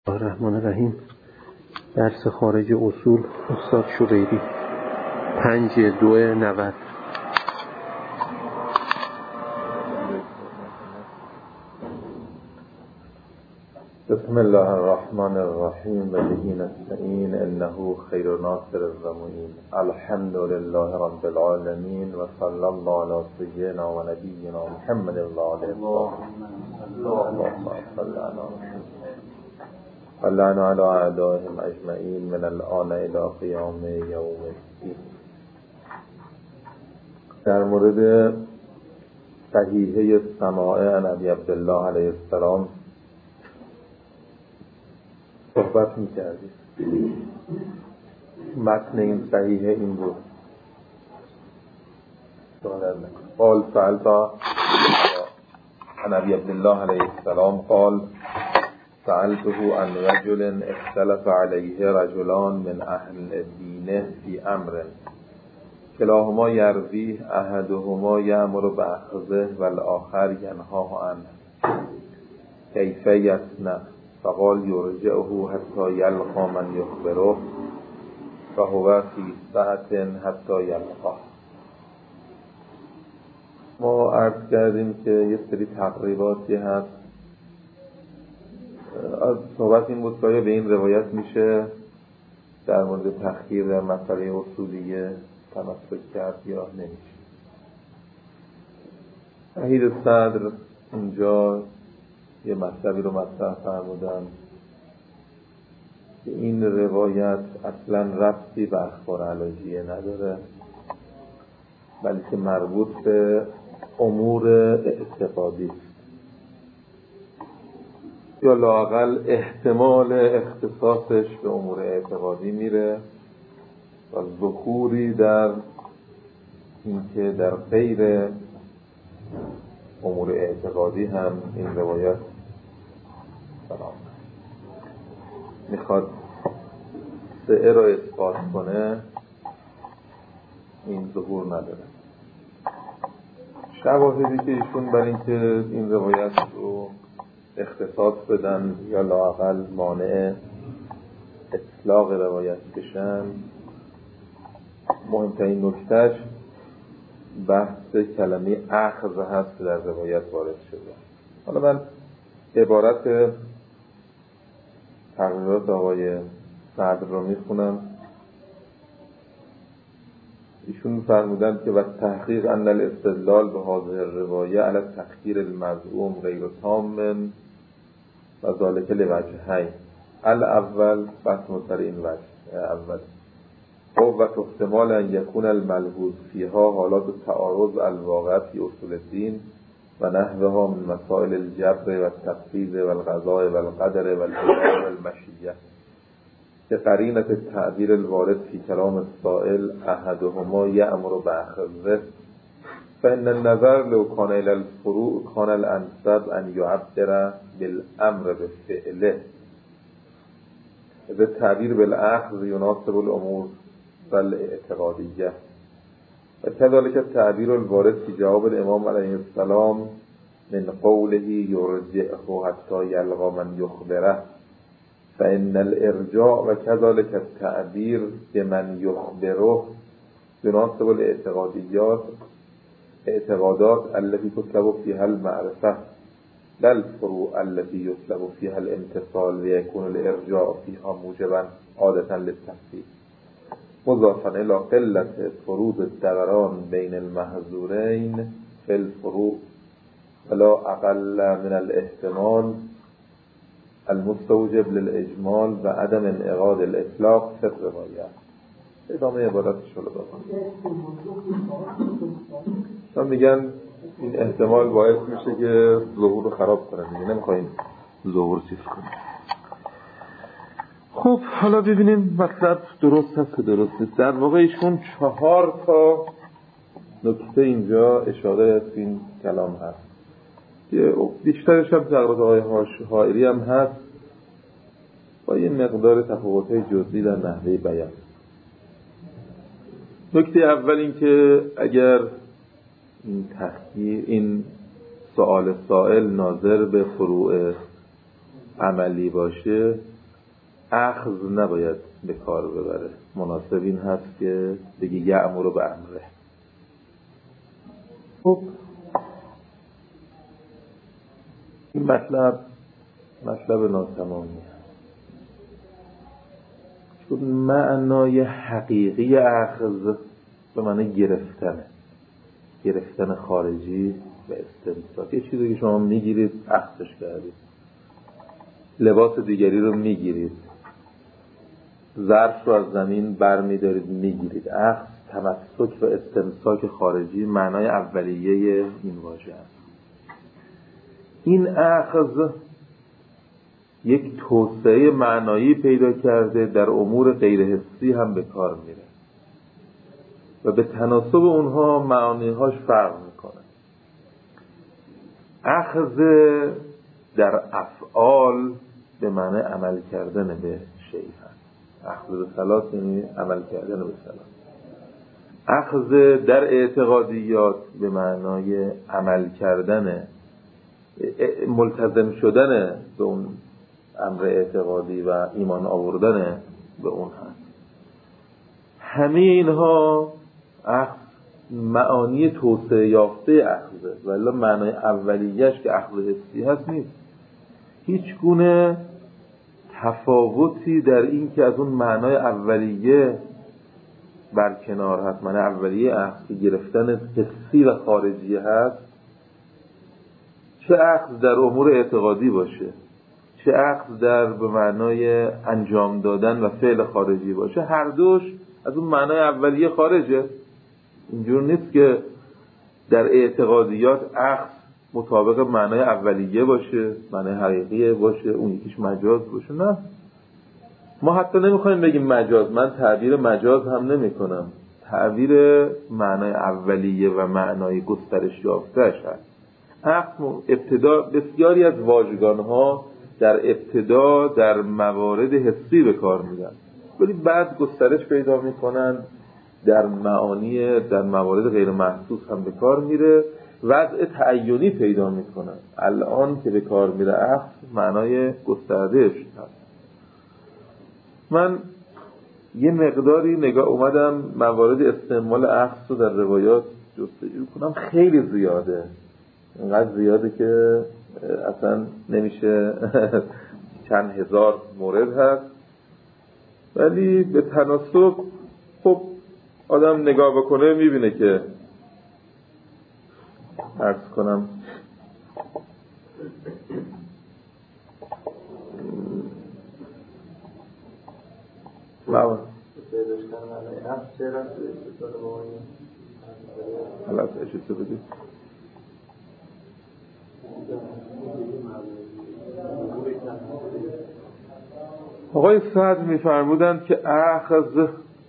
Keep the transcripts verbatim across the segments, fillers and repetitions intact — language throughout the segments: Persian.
الرحمن الرحیم. درس خارج اصول استاد شبیری پنج دو نود. بسم الله الرحمن الرحیم و به نستعین انه خیر ناصر الظمئین. الحمد لله رب العالمین و صلی الله علی سیدنا و نبینا محمد و آله اللهم صل علی محمد و لعن علی اعدائهم اجمعین من الآن الی قیام یوم الدین. در مورد صحیحه سماع عن ابی عبدالله علیه السلام صحبت می‌کردیم. متن این صحیحه این بود: قال سألت عن ابی عبدالله علیه السلام قال سألته عن رجل اختلف عليه رجلان من اهل دینه فی امر کلاهما یرویه احدهما یأمر بأخذه والآخر ینهاه عنه کیف یصنع فقال یرجعه حتی یلقى من یخبره فهو فی سعة حتی یلقاه. ما عرض کردیم که یه سری تقریباتی هست. از صحبت این بود که به این روایت میشه در مورد تخییر در مسئله اصولیه تمسک کرد یا نمیشه. وحید صدر اینجا یه مطلبی رو مطرح فرمودن که این روایت اصلا ربطی به اخبار علاجیه نداره، بلکه مربوط به امور اعتقادی است، یا لااقل احتمال اختصاصش به امور اعتقادی میره و ذکوری در اینکه در غیر امور اعتقادی هم این روایت سلام میخواد سعه را اثبات کنه، این ظهور نداره. شواهدی که ایشون بر این که این روایت رو اختصاص بدن یا لااقل مانع اطلاق روایت بشن، مهمترین نکتهش بحث کلمه اخذ هست که در روایت وارد شده. حالا من عبارت تقریرات آقای صدر رو میخونم. ایشون فرمودند که و تحقیق ان الاستدلال به هذه الروایه علی تخییر المزعوم غیر تام و ذالک لوجهین. الاول بحث مصر این وجه اول قوت احتمال ان یکون الملحوظ فیها حالات تعارض الواقع فی اصول الدین و نحوها من مسائل الجبر و التفویض و القضاء و القدر و الحکم و المشیه که قرینة التعبیر الوارد فی کلام السائل احدهما یأمر بأخذه فإن النظر لو کان الی الفروع کان الانسب ان یعبر بالامر بفعله اذا التعبیر بالاخذ یناسب الامور والاعتقادیه و كذلك التعبیر الوارد فی جواب الامام علیه السلام من قوله یرجعه حتی یلقى من یخبره فإن الارجاع و كذلك التعبیر بمن یخبره يناسب الاعتقادیات اعتقادات التي تطلب فيها المعرفة لا الفروع التي يطلب فيها الامتصال ويكون الارجاع فيها موجبا عادة للتفسير مضافا إلى قلة فروض الدوران بين المحظورين في الفروع ولا أقل من الاحتمال المستوجب للإجمال و عدم انعقاد الإطلاق في الرواية. ادامه عبارتش رو بکنم. من میگن این احتمال باعث میشه که ظهور رو خراب کنه، میگه نمیخوایم ظهور چیز کنیم. خب حالا ببینیم مطلب درست هست که درست نیست. در واقع ایشون چهار تا نکته اینجا اشاره از این کلام هست که بیشترش هم تقریبا آقای حائری هم هست با یه مقدار تفاوت‌های جزئی در نحوه بیان. نکته اول این که اگر این تحقیق این سؤال سائل ناظر به فروع عملی باشه اخذ نباید به کار ببره. مناسب این هست که بگی یأمر به امره. خب این مطلب مطلب ناتمامی هست، چون معنای حقیقی اخذ به معنی گرفتنه، گرفتن خارجی و استمساک. یه چیزی که شما میگیرید اخذش کردید، لباس دیگری رو میگیرید، ظرف رو از زمین برمیدارید میگیرید. اخذ تمسک و استمساک خارجی معنای اولیه این واژه است. این اخذ یک توسعه معنایی پیدا کرده، در امور غیر حسی هم به کار میره و به تناسب اونها معانیهاش فرق میکنه. اخذ در افعال به معنی عمل کردن به شیء هست. اخذ به صلاة یعنی عمل کردن به صلاة. اخذ در اعتقادیات به معنای عمل کردن، ملتزم شدن به اون امر اعتقادی و ایمان آوردن به اون هست. همه اینها اخذ معانی توسعه یافته اخذه، ولی معنای اولیش که اخذ حسی هست نیست. هیچ گونه تفاوتی در این که از اون معنای اولیه برکنار هست. معنای اولیه اخذ که گرفتن حسی و خارجی هست، چه اخذ در امور اعتقادی باشه، چه اخذ در به معنای انجام دادن و فعل خارجی باشه، هر دوش از اون معنای اولیه خارجه. اینجور نیست که در اعتقادیات اخذ مطابق معنای اولیه باشه، معنای حقیقیه باشه، اون یکیش مجاز باشه. نه، ما حتی نمیخوایم بگیم مجاز. من تعبیر مجاز هم نمی کنم. تعبیر معنای اولیه و معنای گسترش یافته‌اش هست. اخذ ابتدا بسیاری از واژگان‌ها در ابتدا در موارد حسی به کار میرن، ولی بعد گسترش پیدا میکنن در معانی در موارد غیر محسوس هم به کار میره، وضع تعینی پیدا میکنن. الان که به کار میره اخذ معنای گستردهش هست. من یه مقداری نگاه اومدم موارد استعمال اخذ رو در روایات جستجو کنم. خیلی زیاده، اینقدر زیاده که اصلا نمیشه چند هزار مورد هست، ولی به تناسب خب آدم نگاه بکنه میبینه که عرض کنم ماما حالا اشید تو بگید. آقای سعد می‌فرمودند که اخذ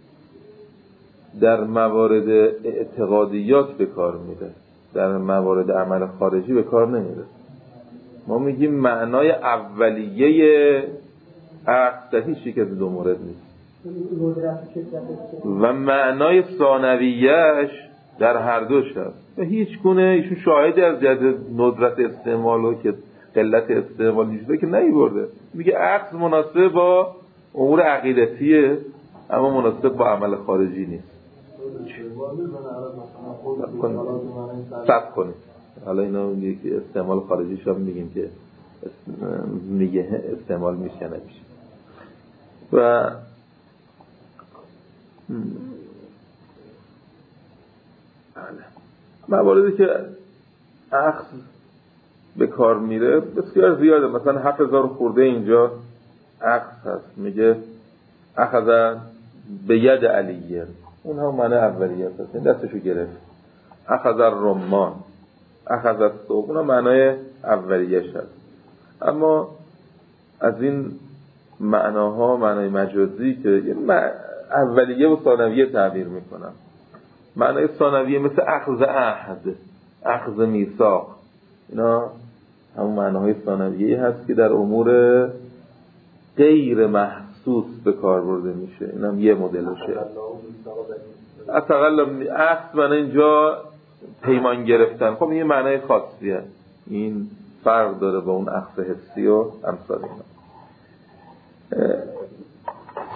در موارد اعتقادیات به کار میره، در موارد عمل خارجی به کار نمیره. ما میگیم معنای اولیه اخذ در هیچ یک از دو مورد نیست و معنای ثانویه‌اش در هر دوش هست و هیچ گونه ایشون شاهدی از جهت ندرت استعمال و که قلت استعمال نیست که نمیبرده. میگه اخذ مناسب با امور عقیدتیه اما مناسب با عمل خارجی نیست. صبر کنید، حالا اینا یکی استعمال خارجیش هم میگیم که میگه استعمال میشه نمیشه. و مواردی که اخذ به کار میره بسیار زیاده. مثلا هفت هزار خورده اینجا اخذ هست. میگه اخذ به ید علیه، اون هم معنی اولیه هست، دستشو گرفت. اخذ الرمان، اخذ الثوب، اون هم معنی اولیه‌اش هست. اما از این معناها معنی مجازی که اولیه و ثانویه تعبیر میکنم. معنی ثانویه مثل اخذ عهد، اخذ میثاق، اینا همون معناهای ثانویه هست که در امور غیر محسوس به کار برده میشه. اینم یه مدلشه. اصلا اخذ معنی اینجا پیمان گرفتن. خب این معنی خاصیه، این فرق داره با اون اخذ حسی و امثال اینا.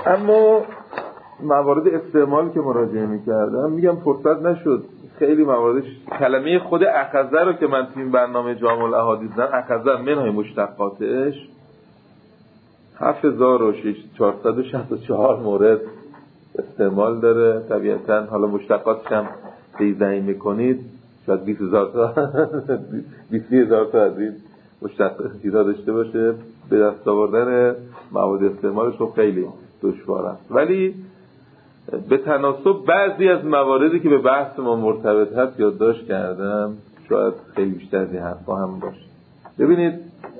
اما موارد استعمال که مراجعه میکردم میگم فرصت نشد، خیلی مواردش کلمه خود اخذه رو که من تو این برنامه جامع الاحادیث دادم، اخذه منهای مشتقاتش هفت هزار و چهارصد و شصت و چهار مورد استعمال داره. طبیعتاً حالا مشتقاتش هم تیزه‌ای میکنید شاید بیست هزار تا بیست هزار تا از این مشتقاتی داشته باشه. به دست آوردن مواد استعمالش خب خیلی دشوار است، ولی به تناسب بعضی از مواردی که به بحث ما مرتبط هست یادداشت کردم، شاید خیلی بیشتر از این حرفا هم باشه. ببینید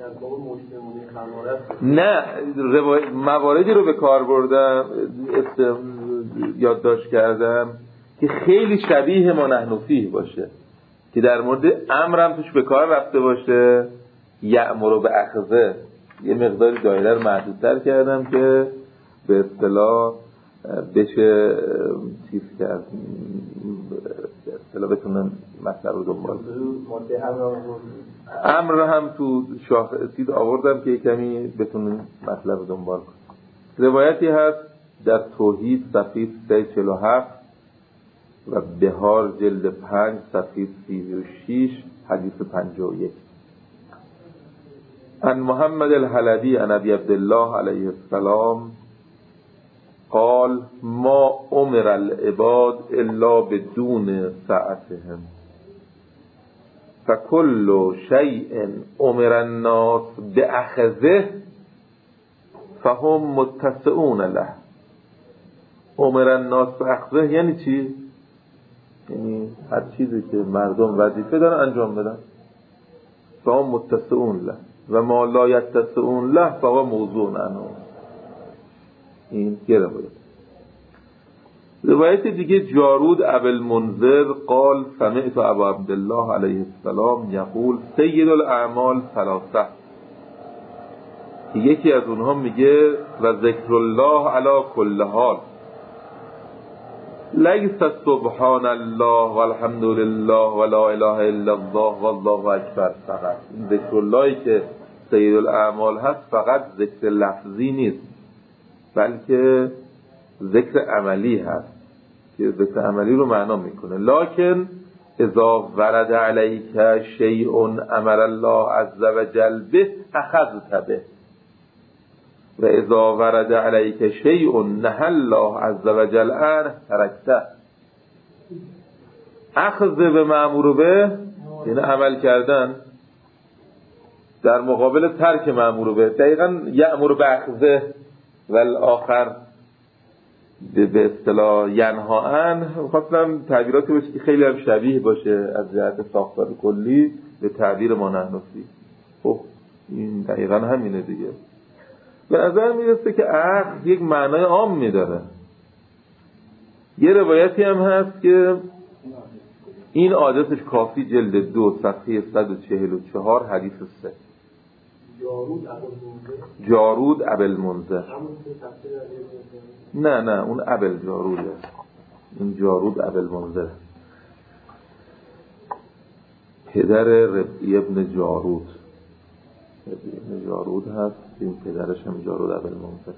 نه روای... مواردی رو به کار بردم است... یادداشت کردم که خیلی شبیه ما نحن فیه باشه، که در مورد امرم توش به کار رفته باشه، یأمر به اخذه یه مقداری دایره رو محدودتر کردم که به اصطلاح بشه چیز کرد، به اصطلاح بتونم مطلب رو دنبال امر رو هم تو شاخ چیز آوردم که کمی بتونم مطلب رو دنبال کنم. روایتی هست در توحید صفحه سیصد و چهل و هفت و بهار جلد پنج صفحه سی و شش حدیث پنجاه و یک عن محمد الحلبی عن ابی عبدالله علیه السلام قال ما امر العباد الا بدون سعتهم فكل شيء امر الناس باخذه فهم متسعون له. امر الناس باخذه یعنی چی؟ یعنی هر چیزی که مردم وظیفه دارن انجام بدن فهم متسعون له و ما لا یتسعون له فهو موضوع عنه. این یه روایت. روایت دیگه جارود ابی المنذر قال سمعت ابا عبدالله علیه السلام یقول سید الاعمال ثلاثه، یکی از اونها میگه و ذکر الله علی کل حال، لیس سبحان الله والحمد لله ولا اله الا الله والله اکبر فقط. این ذکر اللهی که سید الاعمال هست فقط ذکر لفظی نیست، بلکه ذکر عملی هست که ذکر عملی رو معنا میکنه. لکن اذا ورد علیک شیء امر الله عز وجل به اخذت به و اذا ورد علیک شیء نهى الله عز وجل عنه ترکته. اخذ به مأمور به یعنی عمل کردن در مقابل ترک مأمور به. دقیقاً یأمر باخذه والآخر به اصطلاح ینها عنه. خواستم تعبیراتی باشه که خیلی هم شبیه باشه از جهت ساختار کلی به تعبیر ما نحن فیه. خب این دقیقاً همینه دیگه. به نظر میرسه که اخذ یک معنای عام میداره. یه روایتی هم هست که این عادتش کافی جلد دو صفحه صد و چهل و چهار حدیث سه. جارود ابی المنذر. نه نه اون ابل جاروده، این جارود ابی المنذر پدر ربعی ابن جارود. ربعی ابن جارود هست، این پدرش هم جارود ابی المنذر.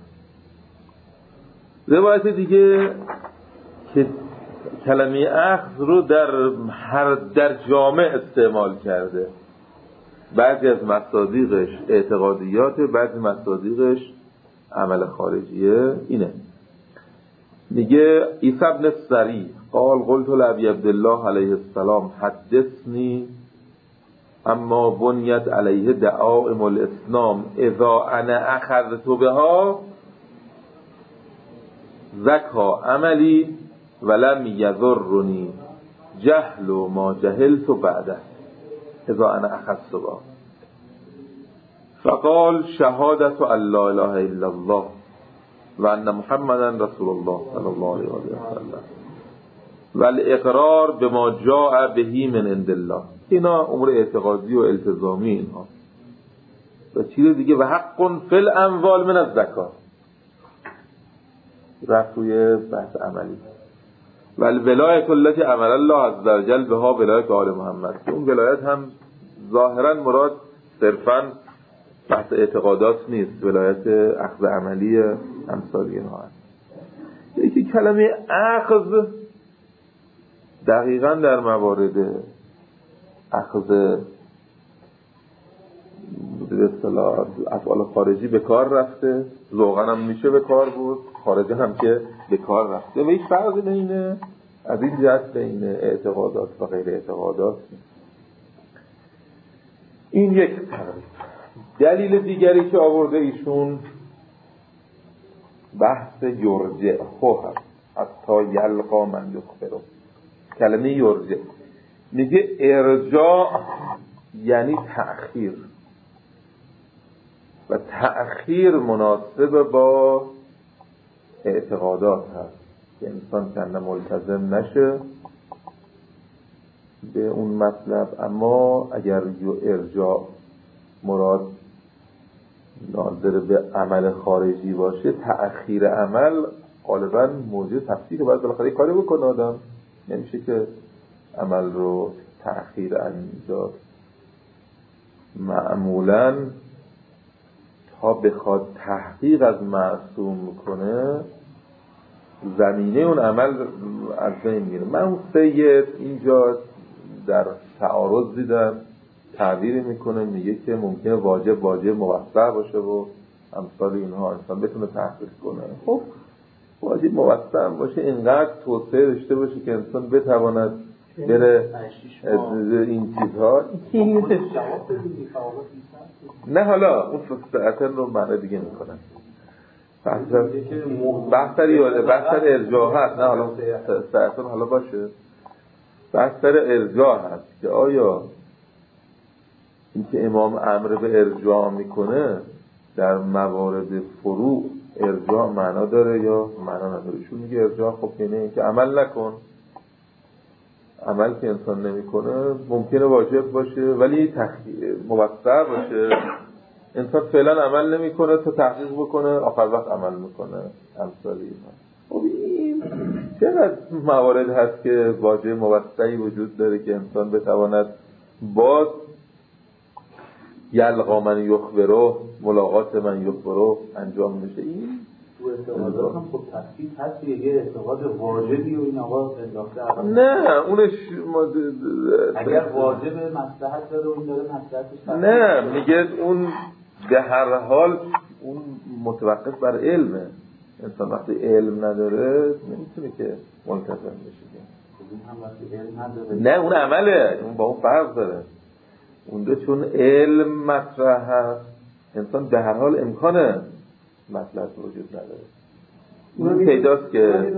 روایت دیگه که کلمه اخذ رو در هر در جامع استعمال کرده، بعضی از مصادیقش اعتقادیات، بعضی مصادیقش عمل خارجیه. اینه میگه عیسی بن السری قال قلت لابی عبدالله علیه السلام حدثنی اما بنیت علیه دعائم الاسلام اذا انا اخذت بها زکا عملی ولم یضرنی جهل و ما جهلت بعده اذا انا اخذت بها فقال شهادت ان لا اله الا الله و ان محمدا رسول الله صلی الله علیه و سلم و الاقرار بما جاء به من عند الله. اینا امور اعتقادی و التزامی اینها. و چیز دیگه و حق فی الاموال من الزکات، رفت روی بحث عملی. و الولایت التي امر الله عز وجل بها ولایت آل محمد. اون ولایت هم ظاهرا مراد صرفاً بحث اعتقادات نیست، ولایت اخذ عملی امثال اینها هست. یکی کلمه اخذ دقیقاً در موارد اخذ به اصطلاح افعال خارجی به کار رفته، ذوقاً هم میشه به کار بود، خارجی هم که به کار رفته و هیچ فرقی بین از این جهت بین اعتقادات و غیر اعتقادات. این یک تعریف. دلیل دیگری که آورده ایشون بحث یرجع هست، حتی یلقا من یخبره. کلمه یرجع میگه ارجاع یعنی تأخیر و تأخیر مناسب با اعتقادات هست که انسان کنه ملتزم نشه به اون مطلب. اما اگر ارجاع مراد ناظر به عمل خارجی باشه، تأخیر عمل غالبا موجب تفسیر که باید بالاخره کاری بکنه آدم، نمیشه که عمل رو تأخیر انجام. معمولاً تا بخواد تحقیق از معصوم کنه زمینه اون عمل از بین میره. من اون سید اینجا در تعارض دیدم تعبیر میکنه، میگه که ممکنه واجب واجب موسع باشه و امثال اینها انسان بتونه تحقیق کنه. خب واجب موسع باشه اینقدر توسعه داشته باشه که انسان بتواند بره این چیزها. نه حالا اون ساعتن رو معنی دیگه میکنن، بحثر یاده بحثر ارجاع هست. نه حالا ساعتن حالا باشه بحثر ارجاع هست که آیا این که امام امر به ارجاع میکنه در موارد فروع ارجاع معنا داره یا معنا نداره. ایشون میگه ارجاع خب یعنی این که عمل نکن، عمل که انسان نمیکنه ممکنه واجب باشه ولی تخییر موسع باشه، انسان فعلا عمل نمیکنه تا تحقیق بکنه آخر وقت عمل میکنه. امثال اینا. خب این چقدر موارد هست که واجب موسعی وجود داره که انسان بتواند باز یلقا من یخبره، ملاقات من یخبره انجام میشه. این تو اعتقادات هم خب تفصیل هست، یه اعتقاد واجبی و این آقا انداخته. نه اونش مد... اگر واجب مصلحت داره و این داره مصلحتش، نه میگه اون به هر حال اون متوقف بر علمه. انسان وقتی علم نداره نمیتونه که ملتزم بشه. نه اون عمله، اون با اون فرق داره. اون دو چون علم مطرح هست انسان به هر حال امکان مطلب وجود نداره. این پیداست که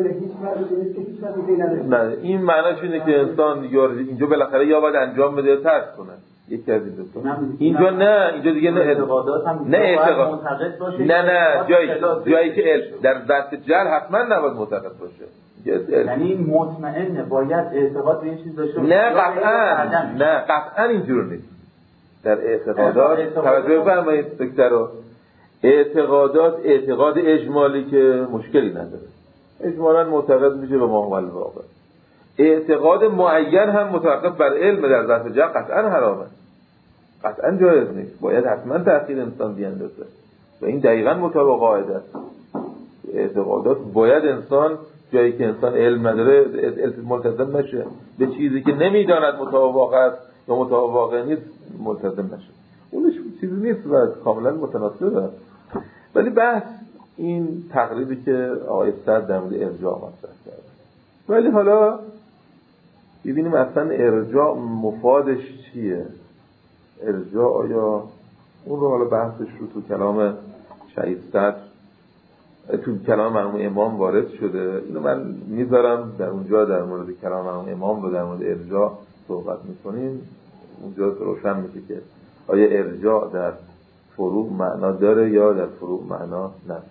نه این معنیش اینه که انسان اینجا بالاخره یا باید انجام بده یا ترک کنه، یکی از این دو تا. اینجا نه، اینجا دیگه نه اعتقادات هم نه اعتقاد نه نه جایی جایی که علم در ذات جل حتما نباید معتقد باشه. یعنی مطمئنه باید اعتقاد به این چیز داشته باشه. نه قطعا نه قطعا اینجور نیست. در اعتقادات توجه بفرمایید دکتر رو، اعتقادات اعتقاد اجمالی که مشکلی نداره، اجمالاً معتقد میشه به ما عمل واقع. اعتقاد معین هم متوقف بر علم در ذات جل قطعا حرامه، قطعا جایز نیست، باید حتما تأخیر انسان بیندازه و این دقیقاً مطابق قاعده است. اعتقادات باید انسان جایی که انسان علم نداره ملتزم نشه، به چیزی که نمیداند مطابق است یا مطابق نیست ملتزم نشه. اونش چیزی نیست و کاملا متناسبه. ولی بحث این تقریبی که آقای صدر در مورد ارجاع مطرح کرده. ولی حالا ببینیم اصلا ارجاع مفادش چیه؟ ارجاع آیا اون رو حالا بحثش رو تو کلام شهید صدر تو کلام مرحوم امام وارد شده، اینو من میذارم در اونجا در مورد کلام مرحوم امام رو در مورد ارجاع صحبت میکنیم. اونجا روشن میشه که آیا ارجاع در فروع معنا داره یا در فروع معنا نداره.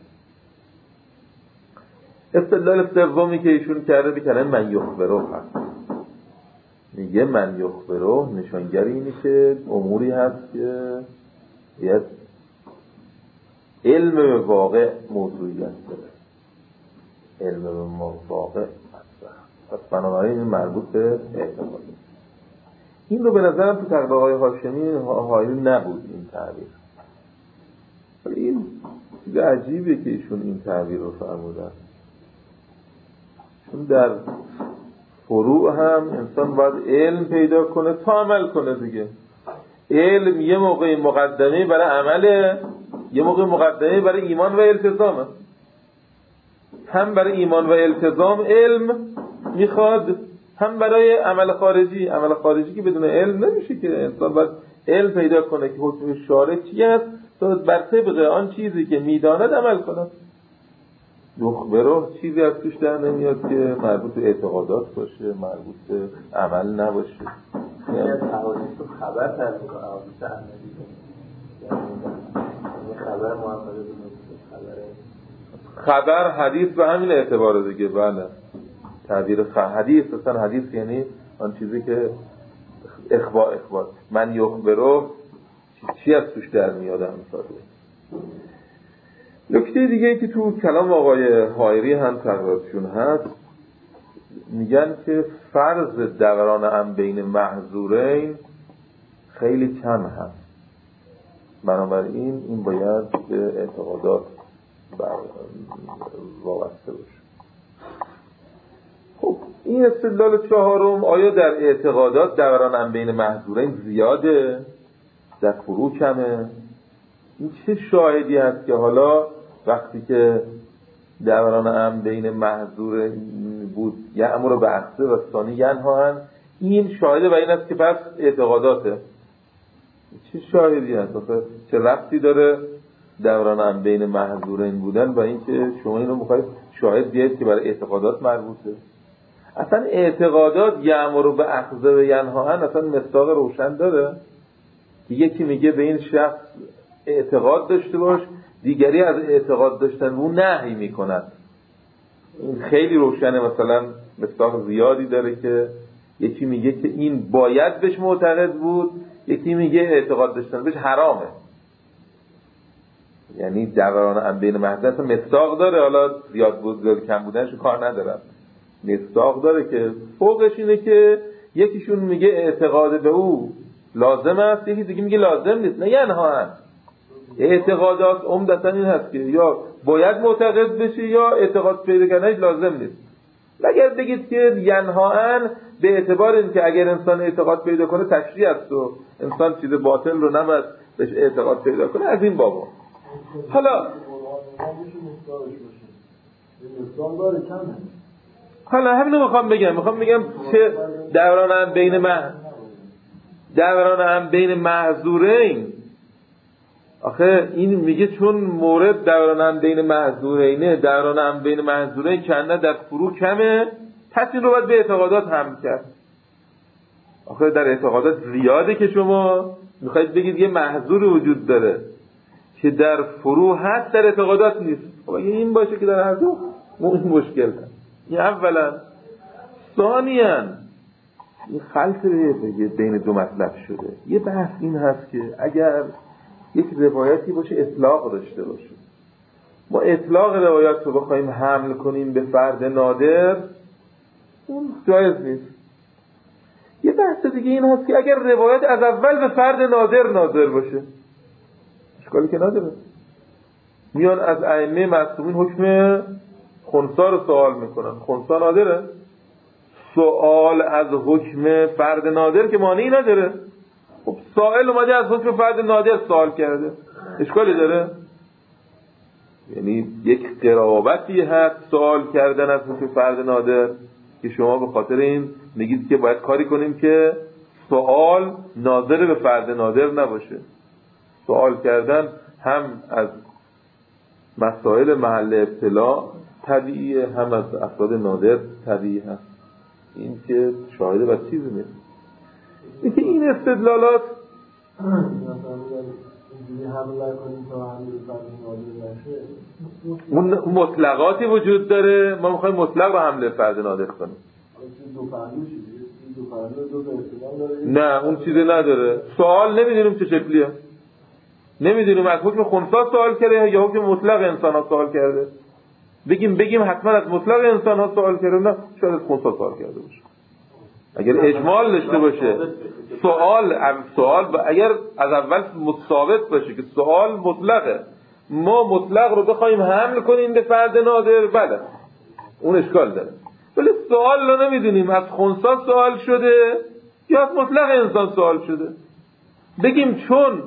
استدلال سومی که ایشون کرده به کلمه من یخبره هست. میگه من یخبره نشانگر اینه که اموری هست که باید علم به واقع موضوعیت داره، علم به واقع مطرح. پس بنابراین این مربوط به اعتقاد. این رو به نظرم تو تقریب آقای هاشمی حائل نبود این تعبیر. ولی این چیز عجیبه که ایشون این تعبیر رو فرمودن. در فروع هم انسان باید علم پیدا کنه تا عمل کنه دیگه. علم یه موقع مقدمه برای عمله، یه موقع مقدمه برای ایمان و التزامه. هم برای ایمان و التزام علم میخواد، هم برای عمل خارجی. عمل خارجی که بدون علم نمیشه که. انسان باید علم پیدا کنه که حکم شارع چی است تا بر طبق آن چیزی که میداند عمل کنه. نخبره چیزی از توش در نمیاد که مربوط به اعتقادات باشه، مربوط به عمل نباشه. یعنی از حوادث رو خبر تر میکنه، حوادث عملی یعنی خبر محمد خبر خبر حدیث به همین اعتبار دیگه. بله، تعبیر خ... حدیث اصلا حدیث یعنی آن چیزی که اخبار اخبار من یخبره چی از توش در میاد. مثلا نکته دیگه که تو کلام آقای حایری هم تقریبشون هست، میگن که فرض دوران هم بین محظورین خیلی کم هست، بنابراین این باید به اعتقادات وابسته باشه. خب این استدلال چهارم، آیا در اعتقادات دوران هم بین محظورین زیاده، در فروع کمه؟ این چه شاهدی هست که حالا وقتی که دوران هم بین محظور بود یأمر بالعکس و ثانی ینهی، این شاهده و این است که پس اعتقاداته؟ چه شاهدی هست؟ چه ربطی داره دوران هم بین محظورین بودن و این که شما اینو میخواید شاهد بیاید که برای اعتقادات مربوطه؟ اصلا اعتقادات یأمر بالعکس و ینهی اصلا مصداق روشن داره؟ یکی میگه به این شخص اعتقاد داشته باش، دیگری از اعتقاد داشتن اون نهی میکند. این خیلی روشنه. مثلا مصداق زیادی داره که یکی میگه که این باید بهش معتقد بود، یکی میگه اعتقاد داشتن بهش حرامه. یعنی دوران هم بین محظورین مصداق داره، حالا زیاد بود زیاد کم بودنشو کار ندارم، مصداق داره که فوقش اینه که یکیشون میگه اعتقاد به او لازم است، یکی دیگه میگه لازم نیست. نه ینهی. اعتقادات عمدتاً این هست که یا باید معتقد بشه یا اعتقاد پیدا کردنش لازم نیست. اگر بگید که ینهی به اعتبار این که اگر انسان اعتقاد پیدا کنه تشریع است و انسان چیز باطل رو نباید بهش اعتقاد پیدا کنه، از این بابا. حالا حالا همینو میخوام بگم میخوام بگم چه دوران هم بین مح دوران هم بین محظورین. آخه این میگه چون مورد دوران هم بین محظورینه، دوران هم بین محظورین چنده در فروع کمه، پس این رو باید به اعتقادات هم کرد. آخه در اعتقادات زیاده که شما میخواید بگید یه محظور وجود داره که در فروع هست، در اعتقادات نیست. خب اگه این باشه که در هر دو این مشکل هست. این اولا. ثانیاً این خلط بین دو مطلب شده. یه بحث این هست که اگر یک روایتی باشه اطلاق داشته باشه، ما اطلاق روایت رو بخوایم حمل کنیم به فرد نادر، اون جایز نیست. یه بحث دیگه این هست که اگر روایت از اول به فرد نادر ناظر باشه، اشکالی که نداره. میان از ائمه معصومین حکم خنثی رو سوال میکنن، خنثی نادره؟ سوال از حکم فرد نادر که مانعی نداره. خب سائل اومده از حکم فرد نادر سوال کرده، اشکالی داره؟ یعنی یک قرابتی هست سوال کردن از حکم فرد نادر که شما به خاطر این میگید که باید کاری کنیم که سوال ناظر به فرد نادر نباشه. سوال کردن هم از مسائل محل ابتلا طبیعیه، هم از افراد نادر طبیعی هست. این که شاهده بر چیزی نیست. این که این استدلالات اون مطلقاتی وجود داره، ما میخوایم مطلق رو حمله فرد نادر کنیم. نه اون چیزی نداره. سوال نمیدونیم چه شکلیه، نمیدونیم از حکم خنثی سوال کرده یا حکم مطلق انسان ها سوال کرده. بگیم بگیم حتما از مطلق انسان ها سوال کرده، نه شاید از خنثی سوال کرده باشه. اگر اجمال داشته باشه سوال سوال اگر از اول ثابت باشه که سوال مطلقه، ما مطلق رو بخوایم حمل کنیم به فرد نادر، بله اون اشکال داره. ولی سوال رو نمیدونیم از خنثی سوال شده یا از مطلق انسان سوال شده. بگیم چون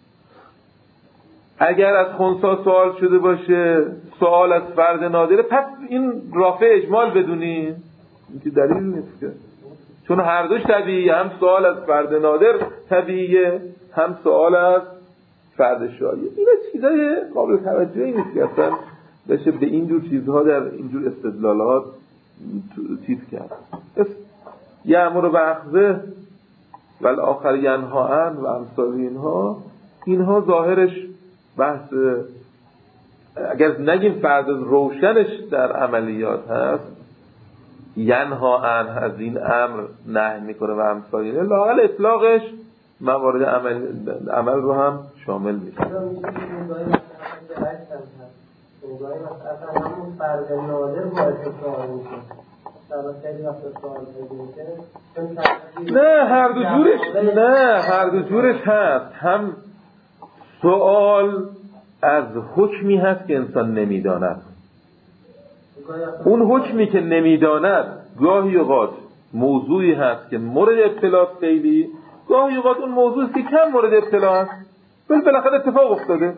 اگر از خنثی سوال شده باشه سوال از فرد نادره، پس این رافع اجمال بدونیم. این که دلیل نیست که، چون هر دوش طبیعیه، هم سوال از فرد نادر طبیعیه، هم سوال از فرد شایع. اینا چیزای قابل توجهی نیست که اصلا بشه به اینجور چیزها در اینجور استدلالات چیز کرد. یأمر بالأخذ والآخر ینهی عن و امثال اینها، اینها ظاهرش بحث، اگر نگیم فرد روشنش در عملیات هست، ینهی عن از این امر نهی میکنه و امثال اینها، لااقل اطلاقش موارد عمل عمل رو هم شامل میشه. همون فرد نادر باید سوال میشه. نه هر دو جورش نه هر دو جورش هست. هم سوال از حکمی هست که انسان نمیداند، اون حکمی که نمیداند گاهی اوقات موضوعی هست که مورد اطلاع خیلی، گاهی اوقات اون موضوعی که کم مورد اطلاع هست، ولی بالاخره اتفاق افتاده.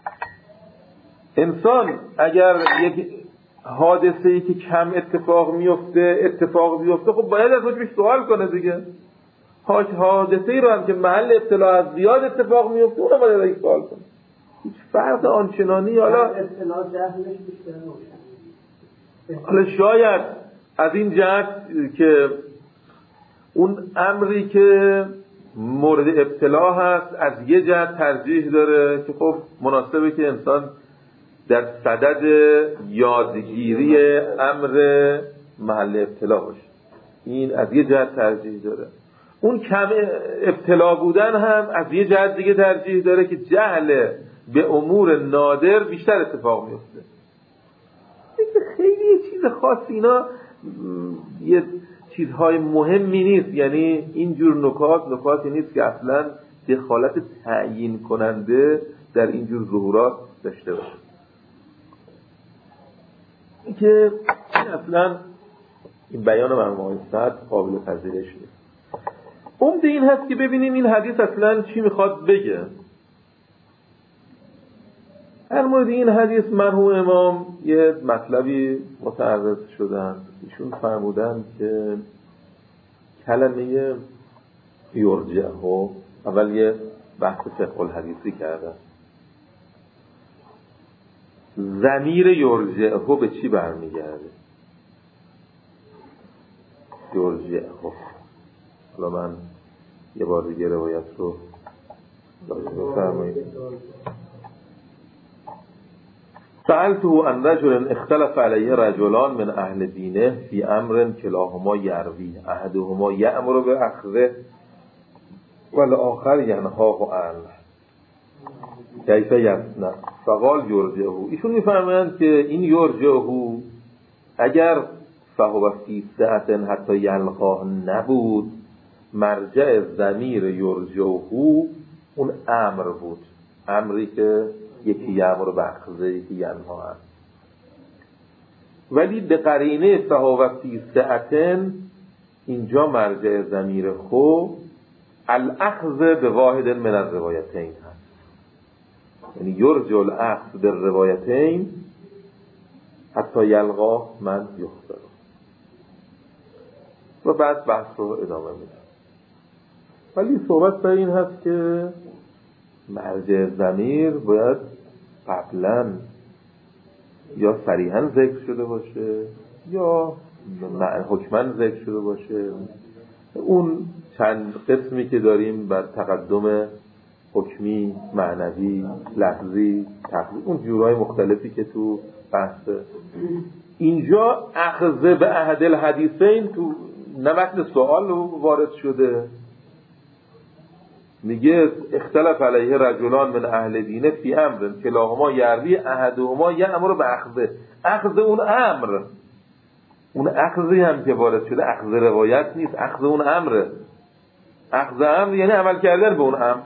انسان اگر یک حادثه‌ای که کم اتفاق میفته اتفاق بیفته، خب باید از حکمش سوال کنه دیگه. حادثه‌ای رو هم که محل اطلاع از زیاد اتفاق میفته، اون رو باید ازش سوال کنه. هیچ فرق آنچنانی حالا اطلاع جهلش بیشتر نمیشه. حالا شاید از این جهت که اون امری که مورد ابتلا هست از یه جهت ترجیح داره که خب مناسبه که انسان در صدد یادگیری امر محل ابتلا باشه، این از یه جهت ترجیح داره. اون کم ابتلا بودن هم از یه جهت دیگه ترجیح داره که جهل به امور نادر بیشتر اتفاق میفته. خیلی یه چیز خاصی، اینا یه چیزهای مهمی نیست، یعنی اینجور نکات نکاتی نیست که اصلا دخالت تعیین کننده در اینجور ظهورات داشته باشه. این که این اصلا این بیان مرحوم آقای سعد قابل پذیرش نیست. عمده این هست که ببینیم این حدیث اصلا چی میخواد بگه. در مورد این حدیث مرحوم امام یه مطلبی متعرض شدن. ایشون فرمودن که کلمه یرجعه، اول یه بحث فقه الحدیثی کردن. ضمیر یرجعه به چی برمیگرده؟ یرجعه، حالا من یه بار دیگه روایت رو بفرمایید. سألته عن رجل اختلف علیه رجلان من اهل دینه فی امر کلاهما یروی احدهما یأمر باخذه والآخر ینهاه عنه کیف یصنع فقال یرجعه. ایشون میفرمایند که این یرجعه اگر فهو فی سعة حتی یلقاه نبود، مرجع ضمیر یرجعه اون امر بود، امری که یکی یأمر باخذه یکی ینها عنه. ولی به قرینه فهو فی سعة اینجا مرجع ضمیر خو الاخذ به واحد من الروایتین هست، یعنی یرجع الاخذ به روایتین حتی یلقاه من یخبر. و بعد بحث رو ادامه میدم. ولی صحبت بر این هست که مرجع ضمیر باید قبلا یا صریحا ذکر شده باشه یا حکما ذکر شده باشه. اون چند قسمی که داریم بر تقدم حکمی، معنوی، لفظی، تقلیدی، اون جورای مختلفی که تو بحث اینجا اخذ به احد الحدیثین تو نمتن سوال وارد شده. میگه اختلف علیه رجلان من اهل دینه فی امر کلاهما یروی احدهما یأمر باخذه. اخذ اون امر، اون اخذی هم که وارد شده اخذ روایت نیست، اخذ اون امره. اخذ امر یعنی عمل کردن به اون امر.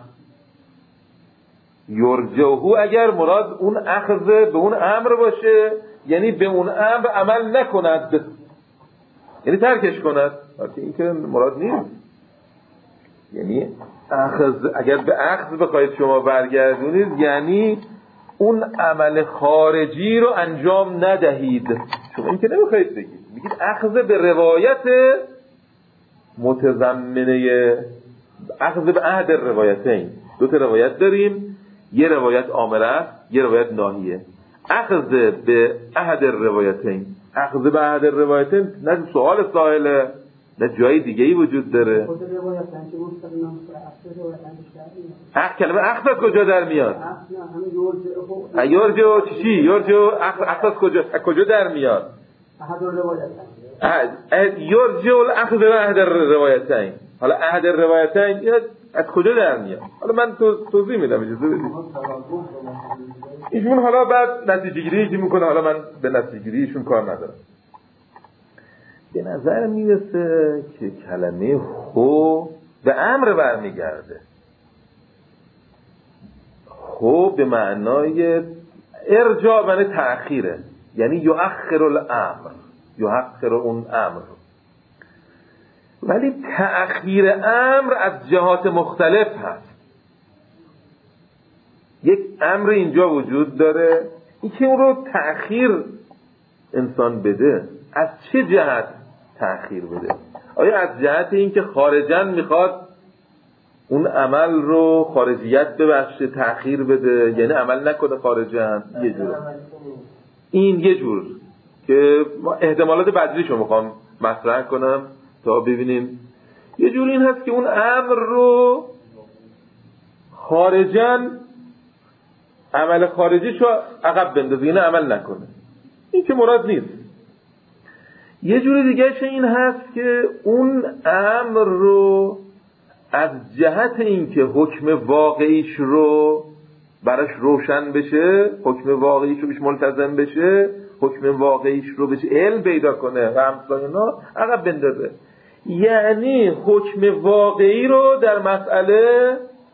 یرجعه اگر مراد اون اخذ به اون امر باشه، یعنی به اون امر عمل نکند. یعنی ترکش کند، وقتی این که مراد نیست. یعنی اخذ، اگر به اخذ بخواید شما برگردونید یعنی اون عمل خارجی رو انجام ندهید. شما این که نمیخواید بگید، میگید اخذ به روایت متضمنه، اخذ به عهد روایتین. دو تا روایت داریم، یه روایت آمره، یه روایت ناهیه. اخذ به عهد روایتین، اخذ به عهد روایتین نه سوال سائله نه جای دیگه ای وجود داره. خود روایتن که مستقیما اصل روایتن اخ کلمه اخذ از کجا در میاد؟ اصلا همین یورجه یورجه چی؟ یورجه اخذ از کجا از کجا در میاد؟ احد روایتن یورجه الاخذ به عهد روایتین. حالا عهد روایتین از کجا در میاد؟ حالا من توضیح میدم، اجازه بدید. ایشون حالا بعد نتیجه گیری میکنه، حالا من به نتیجه گیریشون کار ندارم. به نظر میرسه که کلمه خو به امر برمیگرده. خو به معنای ارجاع، معنی تأخیره، یعنی یؤخر الامر، یؤخر اون امر. ولی تأخیر امر از جهات مختلف هست. یک امر اینجا وجود داره، این که اون رو تأخیر انسان بده. از چه جهت تأخیر بده؟ آیا از جهت این که خارجاً میخواد اون عمل رو خارجیت ببخشه تأخیر بده، یعنی عمل نکنه خارجاً؟ یه جور این یه جور که احتمالات بعدیشو میخوام مطرح کنم تا ببینیم. یه جور این هست که اون امر رو خارجاً عمل خارجیشو عقب بندازه، یعنی عمل نکنه. این که مراد نیست. یه جور دیگهش این هست که اون امر رو از جهت اینکه حکم واقعیش رو براش روشن بشه، حکم واقعیش رو بهش ملتزم بشه، حکم واقعیش رو بهش علم پیدا کنه و امثال اینا عقب بندازه. یعنی حکم واقعی رو در مسئله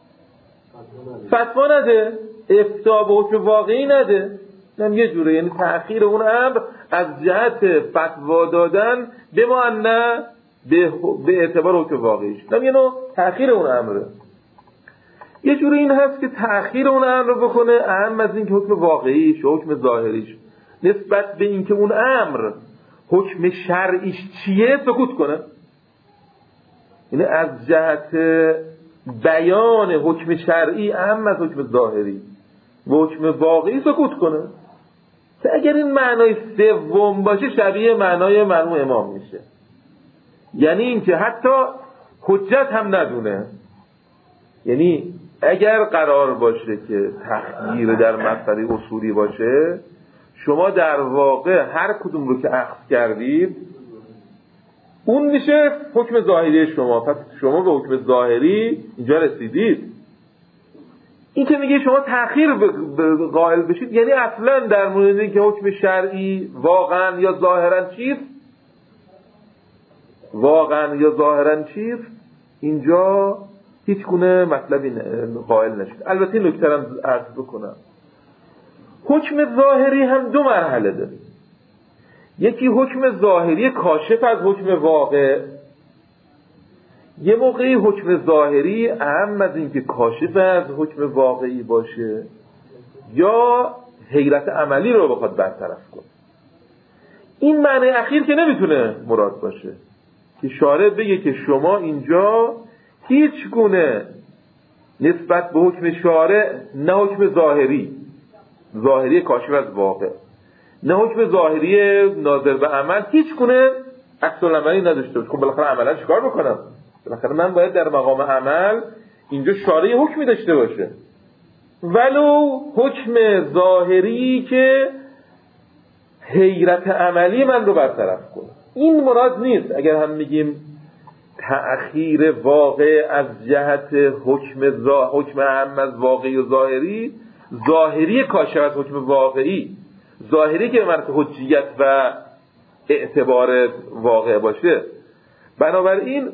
فتوا نده، افتاء به حکم واقعی نده. هم یه جوره، یعنی تأخیر اون امر از جهت فتوا دادن به معنی به, به اعتبار حکم واقعیش، هم یه نوع تأخیر اون امره. یه جوره این هست که تأخیر اون امر رو بکنه اهم از این که حکم واقعیش و حکم ظاهریش نسبت به این که اون امر حکم شرعیش چیه سکوت کنه. یعنی از جهت بیان حکم شرعی اهم از حکم ظاهری و حکم واقعی سکوت کنه. که اگر این معنای سوم باشه شبیه معنای مرحوم امام میشه، یعنی این که حتی حجت هم ندونه. یعنی اگر قرار باشه که تخییر در مسئله اصولی باشه، شما در واقع هر کدوم رو که اخذ کردید اون میشه حکم ظاهری شما، پس شما به حکم ظاهری اینجا رسیدید. این که میگه شما تأخیر قائل بشید یعنی اصلا در مورد این که حکم شرعی واقعا یا ظاهرا چیست، واقعا یا ظاهرا چیست، اینجا هیچ گونه مطلبی قائل نشید. البته این نکته هم عرض بکنم، حکم ظاهری هم دو مرحله داره. یکی حکم ظاهری کاشف از حکم واقع. یه موقعی حکم ظاهری اهم از این که کاشف از حکم واقعی باشه یا حیرت عملی رو بخواد برطرف کنه. این معنی اخیر که نمیتونه مراد باشه که شارع بگه که شما اینجا هیچ گونه نسبت به حکم شارع، نه حکم ظاهری ظاهری کاشف از واقع، نه حکم ظاهری ناظر به عمل، هیچ گونه عکس العملی نداشته باشه. خب بالاخره عملا چیکار بکنم؟ بالاخره من باید در مقام عمل اینجا شارع حکمی داشته باشه، ولو حکم ظاهری که حیرت عملی من رو برطرف کنه. این مراد نیست. اگر هم میگیم تأخیر واقع از جهت حکم ظا... حکم اهم از واقعی و ظاهری، ظاهری کاشف از حکم واقعی، ظاهری که به معنی حجیت و اعتبار واقع باشه. بنابراین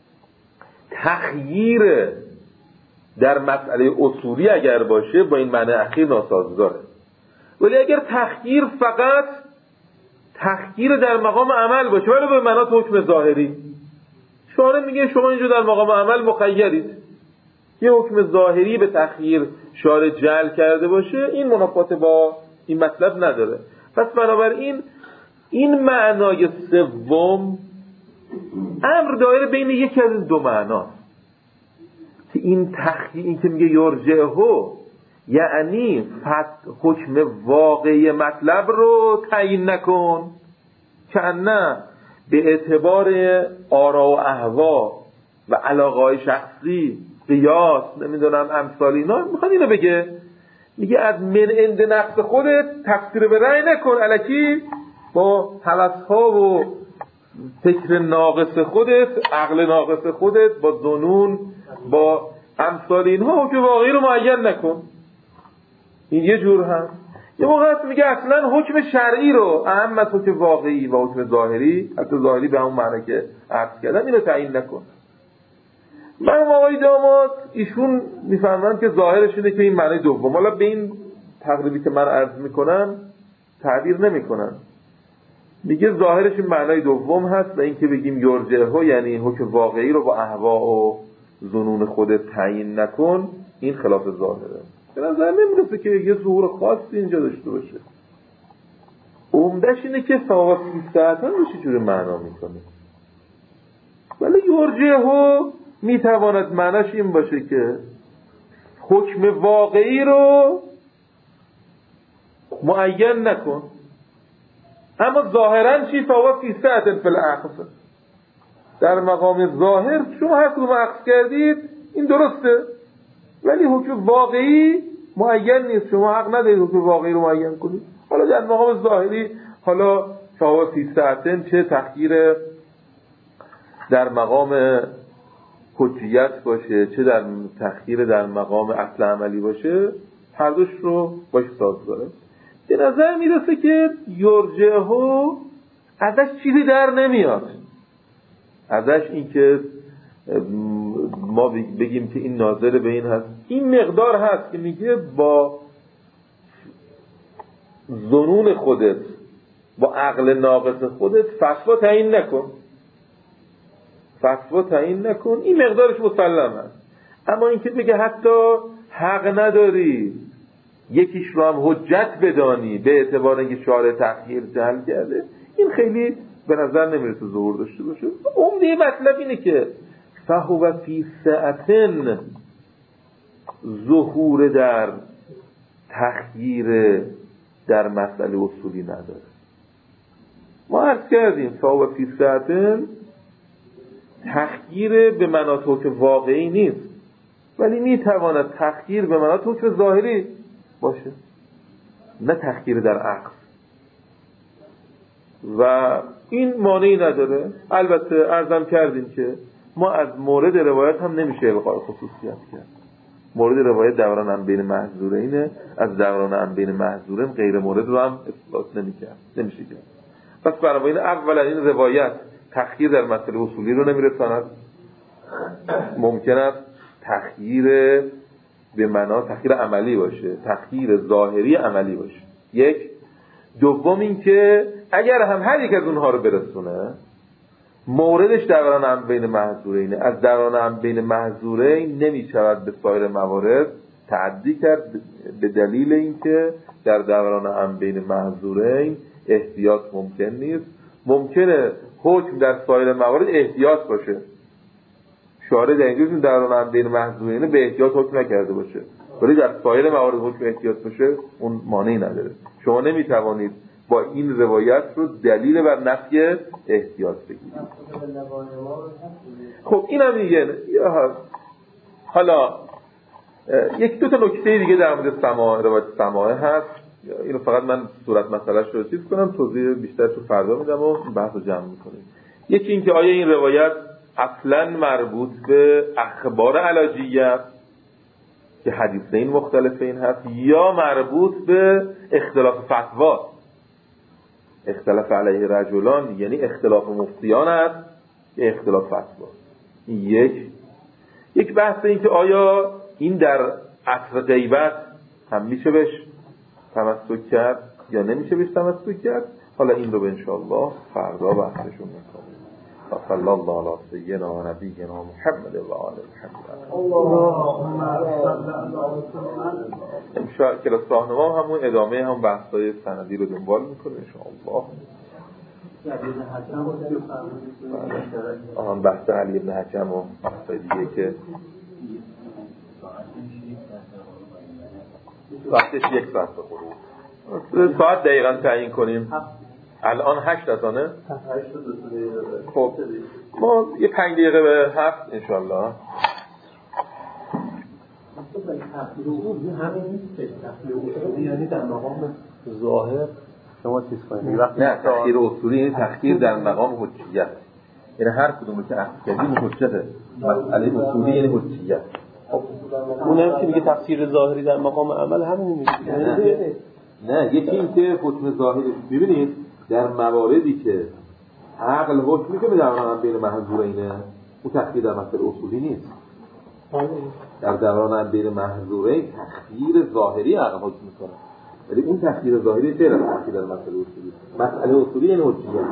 تخییر در مسئله اصولی اگر باشه با این معنی اخیر ناسازگاره. ولی اگر تخییر فقط تحقیر در مقام عمل باشه ولی به منات حکم ظاهری. شارع میگه شما اینجا در مقام عمل مخیرید، یه حکم ظاهری به تحقیر شارع جعل کرده باشه، این منافات با این مطلب نداره. پس بنابراین این معنای سوم امر دایره بین یکی از این دو معناست که این تحقیر، این که میگه یرجعه یعنی حکم واقعی مطلب رو تعیین نکن، که نه به اعتبار آرا و اهوا و علاقه‌های شخصی قیاس نمیدونم امثال اینا میخواد اینو بگه. میگه از من عند نفس خودت تفسیر به رأی نکن، الکی با هوس‌ها و فکر ناقص خودت، عقل ناقص خودت، با ظنون، با امثال اینها حکم واقعی رو معین نکن. این یه جور هست. یه موقع هست میگه اصلا حکم شرعی رو اهم از حکم واقعی و حکم ظاهری، حتی ظاهری به همون معنی که عرض کردم، اینو تعیین نکن. من آقای داماد ایشون میفهمن که ظاهرش اینه که این معنی دوم، حالا به این تقریبی که من عرض میکنم تعبیر نمیکنن، میگه ظاهرش این معنی دوم هست و این که بگیم یرجعه یعنی حکم واقعی رو با اهوا و ظنون خودت تعیین نکن، این خلاف ظاهره. به نظر نمیرسه که یه ظهور خاصی اینجا داشته باشه. عمدهش اینه که ثواب سیسته‌تن رو چجوری معنا میکنه. ولی یرجعه میتواند معناش این باشه که حکم واقعی رو معین نکن، اما ظاهرا چی ثواب سیسته‌تن فی العقل، در مقام ظاهر شما هر کدوم عقل کردید این درسته، ولی حکم واقعی معین نیست، شما حق ندارید حکم واقعی رو معین کنید. حالا در مقام ظاهری حالا ثواب سیسته‌تن چه تحقیر در مقام حجیت باشه چه در تحقیر در مقام اصل عملی باشه، هر دوش رو باش سازگاره. به نظر میرسه که یرجعه ازش چیزی در نمیاد، ازش این که ما بگیم که این ناظر به این هست، این مقدار هست که میگه با ظنون خودت با عقل ناقص خودت فتوا تعیین نکن، فتوا تعیین نکن، این مقدارش مسلم هست. اما اینکه بگه حتی حق نداری یکیش رو هم حجت بدانی به اعتبار اینکه شارع تأخیر جعل کرده، این خیلی به نظر نمیرسه ظهور داشته باشه. عمده مطلب اینه که فهو فی سعتن ظهور در تخییر در مسئله اصولی نداره. ما عرض کردیم فهو فی سعتن تخییر به مناط حکم واقعی نیست، ولی میتواند تخییر به مناط حکم ظاهری باشه، نه تخییر در عقل، و این مانعی نداره. البته عرضم کردیم که ما از مورد روایت هم نمیشه الغای خصوصیت کرد. مورد روایت دوران هم بین محظورینه، از دوران هم بین محظورین غیر مورد رو هم اثبات نمی‌کرد، نمیشه کرد. پس برای این اولا این روایت تخییر در مسئله اصولی رو نمیرساند. ممکن است تخییر به معنا تخییر عملی باشه، تخییر ظاهری عملی باشه. یک. دوم این که اگر هم هر یک از اونها رو برسونه، موردش دوران هم بین محظورینه، از دوران هم بین محظورین نمیشود به سایر موارد تعدی کرد، به دلیل اینکه در دوران هم بین محظورین احتیاط ممکن نیست. ممکنه حکم در سایر موارد احتیاط باشه، شارع در اینجا دوران هم بین محظورین به احتیاط حکم نکرده باشه، ولی در سایر موارد حکم احتیاط باشه، اون مانعی نداره. شما نمیتوانید با این روایت رو دلیل بر نفی احتیاط بگیرید. خب این هم میگه. حالا یک دو تا نکته دیگه در مورد سماع، روایت سماع هست. اینو فقط من صورت مسئلهش رو چیز کنم، توضیح بیشتر تو فردا میدم و بحث رو جمع میکنیم. یکی این که آیا این روایت اصلا مربوط به اخبار علاجیه که حدیثین مختلفین هست، یا مربوط به اختلاف فتوا، اختلاف علیه رجلان، یعنی اختلاف مفتیان است یا اختلاف فتوا. یک یک بحث این که آیا این در عصر غیبت هم میشه بهش تمسک کرد یا نمیشه بهش تمسک کرد. حالا این رو به انشاءالله فردا بحثشون میکنیم. صلی الله علی سیدنا و نبینا محمد و آل محمد. اللهم ان شاء الله کلاس راهنما همون ادامه هم بحث‌های سندی رو دنبال میکنه ان شاء الله. آن بحث علی ابن حکم و بحث‌های دیگه که وقتش یک ساعت بخوریم. ساعت دقیقاً تعیین کنیم. الان هشت ازانه؟ خب ما یه پنج دقیقه به هفت انشالله. یعنی در مقام ظاهر شما چیز کنید. نه تخییر اصولی یعنی تخییر در مقام حجیت، یعنی هر کدوم که اخذ کردیم حجته. مسئله اصولی یعنی حجیت. خب اونم که میگه تفسیر ظاهری در مقام عمل همین میگه. نه نه یکی این که حکم ظاهری ببینید در مواردی که عقل حکمی که دوران بین محظورینه اون تخییر در مسئله اصولی نیست. در دوران بین محظورین تخییر ظاهری عقل حکم میکنه، ولی اون تخییر ظاهری غیر از تخییر در مسئله اصولی. مسئله اصولی یعنی حجیت.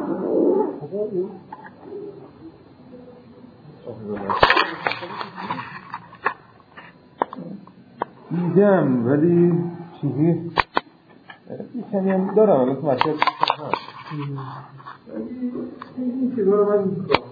دیدم ولی چیزی کمی هم دارم الان تو مطلب این چیزها رو من